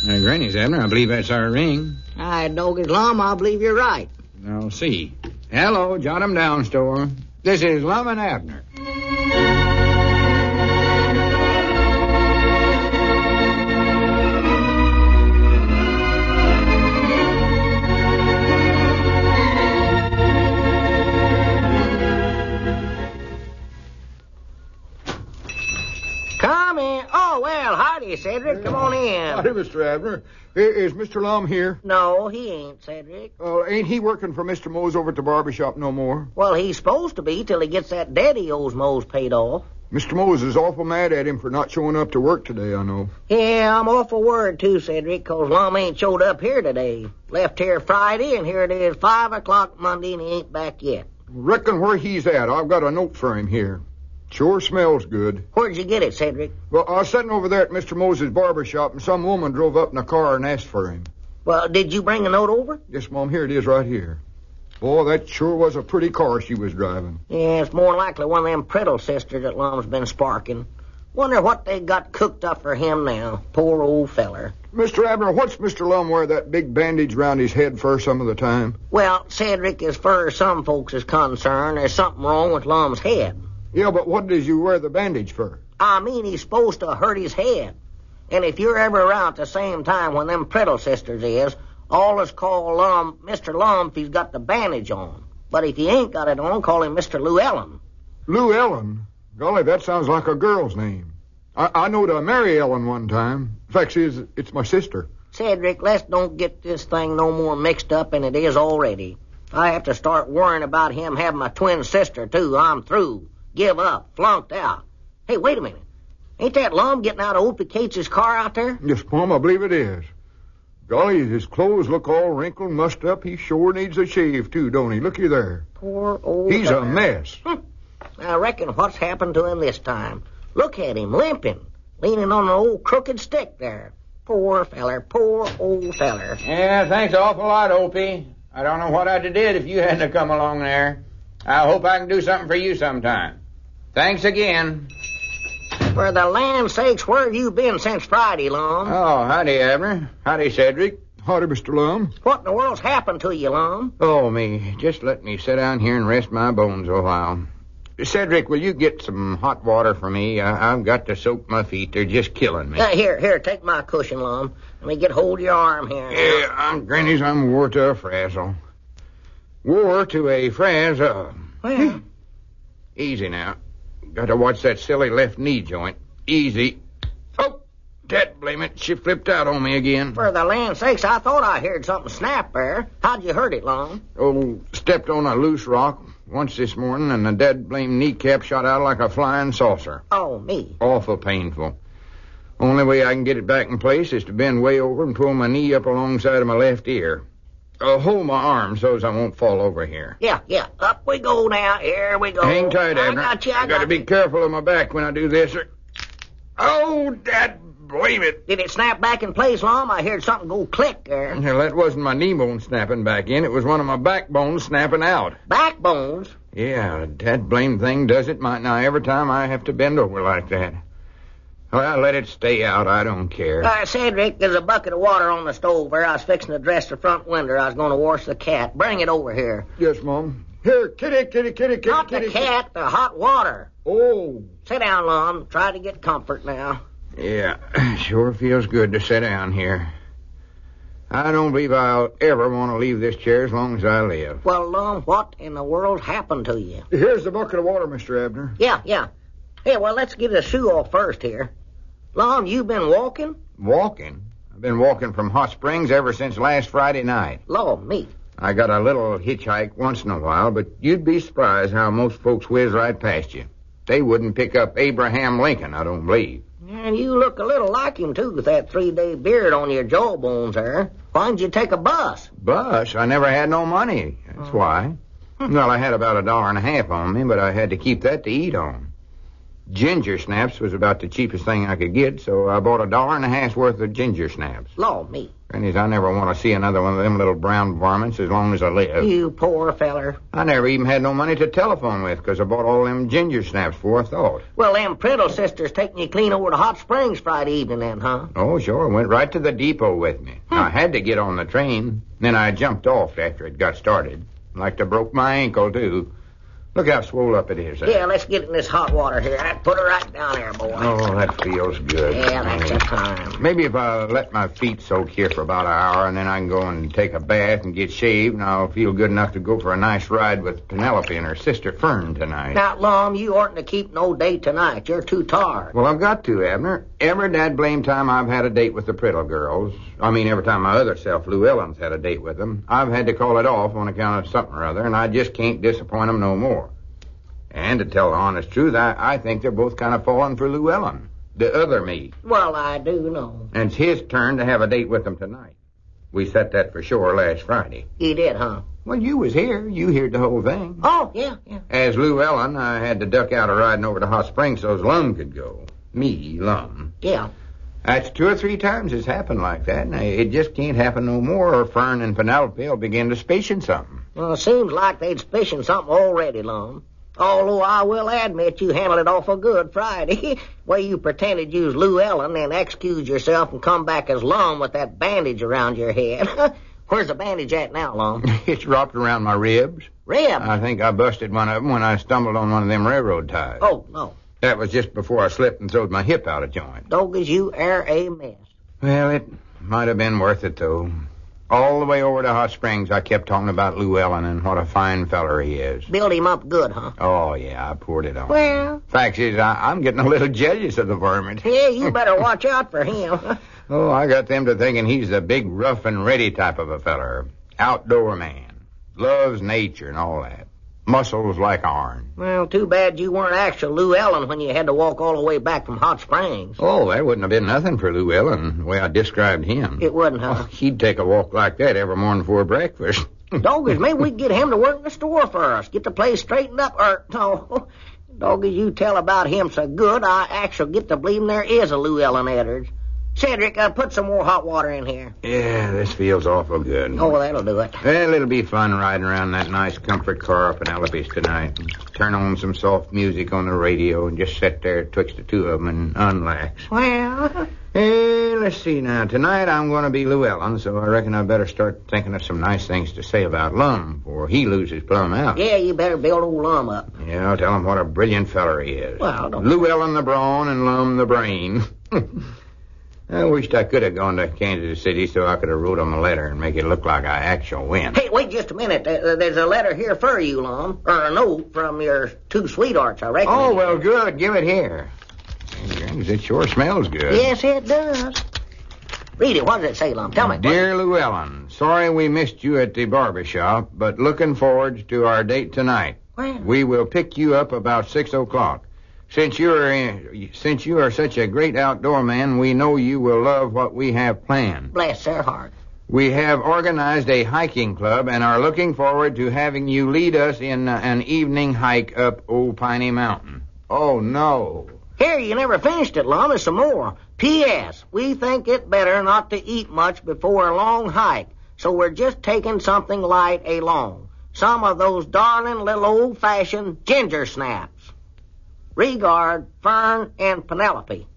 Granny's, Abner. I believe that's our ring. I dog his Lum, I believe you're right. Now, see. Hello, jot 'em down, store. This is Lum and Abner. Come in. Oh, well, howdy, Cedric. Come on in. Howdy, Mr. Abner. Is Mr. Lum here? No, he ain't, Cedric. Ain't he working for Mr. Mose over at the barber shop no more? Well, he's supposed to be till he gets that debt he owes Mose paid off. Mr. Mose is awful mad at him for not showing up to work today, I know. Yeah, I'm awful worried, too, Cedric, 'cause Lum ain't showed up here today. Left here Friday, and here it is 5 o'clock Monday, and he ain't back yet. Reckon where he's at. I've got a note for him here. Sure smells good. Where'd you get it, Cedric? Well, I was sitting over there at Mr. Mose's barber shop, and some woman drove up in a car and asked for him. Well, did you bring a note over? Yes, Mom, here it is right here. Boy, that sure was a pretty car she was driving. Yeah, it's more likely one of them Priddle sisters that Lum's been sparking. Wonder what they got cooked up for him now. Poor old feller. Mr. Abner, what's Mr. Lum wear that big bandage round his head for some of the time? Well, Cedric, as far as some folks is concerned, there's something wrong with Lum's head. Yeah, but what does you wear the bandage for? I mean, he's supposed to hurt his head. And if you're ever around at the same time when them Priddle sisters is, always call Lum Mr. Lum if he's got the bandage on. But if he ain't got it on, call him Mr. Llewellyn. Llewellyn? Golly, that sounds like a girl's name. I knowed a Mary Ellen one time. In fact, it's my sister. Cedric, let's don't get this thing no more mixed up than it is already. If I have to start worrying about him having a twin sister, too, I'm through. Give up. Flunked out. Hey, wait a minute. Ain't that Lum getting out of Opie Cates' car out there? Yes, Mom, I believe it is. Golly, his clothes look all wrinkled and mussed up. He sure needs a shave, too, don't he? Looky there. Poor old He's feller. a mess. I reckon what's happened to him this time. Look at him, limping, leaning on an old crooked stick there. Poor feller, poor old feller. Yeah, thanks an awful lot, Opie. I don't know what I'd have did if you hadn't have come along there. I hope I can do something for you sometime. Thanks again. For the land's sakes, where have you been since Friday, Lum? Oh, howdy, Abner. Howdy, Cedric. Howdy, Mr. Lum. What in the world's happened to you, Lum? Oh, me. Just let me sit down here and rest my bones a while. Cedric, will you get some hot water for me? I've got to soak my feet. They're just killing me. Here, take my cushion, Lum. Let me get hold of your arm here. Yeah, Granny's, I'm wore to a frazzle. Wore to a frazzle. Well, Easy now. Got to watch that silly left knee joint. Easy. Oh, that blame it. She flipped out on me again. for the land's sakes, I thought I heard something snap there. How'd you hurt it, Lum? Oh, stepped on a loose rock once this morning, and the dead blame kneecap shot out like a flying saucer. Oh, me. Awful painful. Only way I can get it back in place is to bend way over and pull my knee up alongside of my left ear. Hold my arm so's I won't fall over here. Yeah. Up we go now. Here we go. Hang tight, Abner. I got you. I got to be careful of my back when I do this. Oh, that blame it. Did it snap back in place, Lum? I heard something go click there. Well, that wasn't my knee bone snapping back in. It was one of my backbones snapping out. Backbones? Yeah, that blame thing does it, mightn't I, every time I have to bend over like that. Well, let it stay out. I don't care. Cedric, there's a bucket of water on the stove there. I was fixing to dress the front window. I was going to wash the cat. Bring it over here. Yes, Mom. Here, kitty. Not the cat, the hot water. Oh. Sit down, Lum. Try to get comfort now. Yeah, sure feels good to sit down here. I don't believe I'll ever want to leave this chair as long as I live. Well, Lum, what in the world happened to you? Here's the bucket of water, Mr. Abner. Yeah. Hey, well, let's get the shoe off first here. Lum, you been walking? Walking? I've been walking from Hot Springs ever since last Friday night. Lord, me. I got a little hitchhike once in a while, but you'd be surprised how most folks whiz right past you. They wouldn't pick up Abraham Lincoln, I don't believe. And you look a little like him, too, with that 3-day beard on your jawbones there. Why'd you take a bus? Bus? I never had no money. That's why. Well, I had about $1.50 on me, but I had to keep that to eat on. Ginger snaps was about the cheapest thing I could get, so I bought $1.50 worth of ginger snaps. Lord me. Granny's, I never want to see another one of them little brown varmints as long as I live. You poor feller. I never even had no money to telephone with, 'cause I bought all them ginger snaps before I thought. Well, them Priddle sisters taking you clean over to Hot Springs Friday evening then, huh? Oh, sure. Went right to the depot with me. I had to get on the train. Then I jumped off after it got started. Like to broke my ankle, too. Look how swole up it is. Yeah, let's get in this hot water here. Put her right down there, boy. Oh, that feels good. Yeah, that's the time. Maybe if I let my feet soak here for about an hour, and then I can go and take a bath and get shaved, and I'll feel good enough to go for a nice ride with Penelope and her sister Fern tonight. Now, Lum, you oughtn't to keep no date tonight. You're too tired. Well, I've got to, Abner. Every dad-blame time I've had a date with the Priddle girls, every time my other self, Lou Ellen's, had a date with them, I've had to call it off on account of something or other, and I just can't disappoint them no more. And to tell the honest truth, I think they're both kind of falling for Lou Ellen, the other me. Well, I do know. And it's his turn to have a date with them tonight. We set that for sure last Friday. You did, huh? Well, you was here. You heard the whole thing. Oh, yeah. As Lou Ellen, I had to duck out of riding over to Hot Springs so's Lum could go. Me, Lum. Yeah. That's 2 or 3 times it's happened like that, and it just can't happen no more, or Fern and Penelope will begin to suspicion something. Well, it seems like they'd suspicion something already, Lum. Although I will admit you handled it awful good Friday. Way you pretended you was Lou Ellen, then excused yourself and come back as Lum with that bandage around your head. Where's the bandage at now, Lum? It's wrapped around my ribs. Ribs? I think I busted one of them when I stumbled on one of them railroad ties. Oh, no. That was just before I slipped and throwed my hip out of joint. Doggers, you are a mess. Well, it might have been worth it, though. All the way over to Hot Springs, I kept talking about Lou Ellen and what a fine feller he is. Build him up good, huh? Oh, yeah, I poured it on. Well... Fact is, I'm getting a little jealous of the varmint. Yeah, you better watch out for him. Oh, I got them to thinking he's the big, rough and ready type of a feller. Outdoor man. Loves nature and all that. Muscles like iron. Well, too bad you weren't actual Lou Ellen when you had to walk all the way back from Hot Springs. Oh, that wouldn't have been nothing for Lou Ellen, the way I described him. It wouldn't, huh? Oh, he'd take a walk like that every morning before breakfast. Doggers, maybe we can get him to work in the store for us. Get the place straightened up, no. Doggers, you tell about him so good, I actually get to believe there is a Lou Ellen Eddard. Cedric, put some more hot water in here. Yeah, this feels awful good. Oh, that'll do it. Well, it'll be fun riding around that nice comfort car up in Penelope's tonight. Turn on some soft music on the radio and just sit there twixt the two of them and unlax. Well... Let's see now. Tonight I'm going to be Lou Ellen, so I reckon I better start thinking of some nice things to say about Lum before he loses plumb out. Yeah, you better build old Lum up. Yeah, I'll tell him what a brilliant feller he is. Well, don't... Lou Ellen the brawn and Lum the brain. I wished I could have gone to Kansas City so I could have wrote him a letter and make it look like I actually win. Hey, wait just a minute. There's a letter here for you, Lum. Or a note from your 2 sweethearts, I reckon. Oh, well, good. Give it here. It sure smells good. Yes, it does. Read it. What does it say, Lum? Tell me. Dear Lou Ellen, sorry we missed you at the barber shop, but looking forward to our date tonight. Well. We will pick you up about 6 o'clock. Since you are such a great outdoor man, we know you will love what we have planned. Bless their heart. We have organized a hiking club and are looking forward to having you lead us in an evening hike up Old Piney Mountain. Oh, no. Here, you never finished it, Lum. There's some more. P.S. We think it better not to eat much before a long hike, so we're just taking something light along. Some of those darling little old-fashioned ginger snaps. Regard, Fern and Penelope.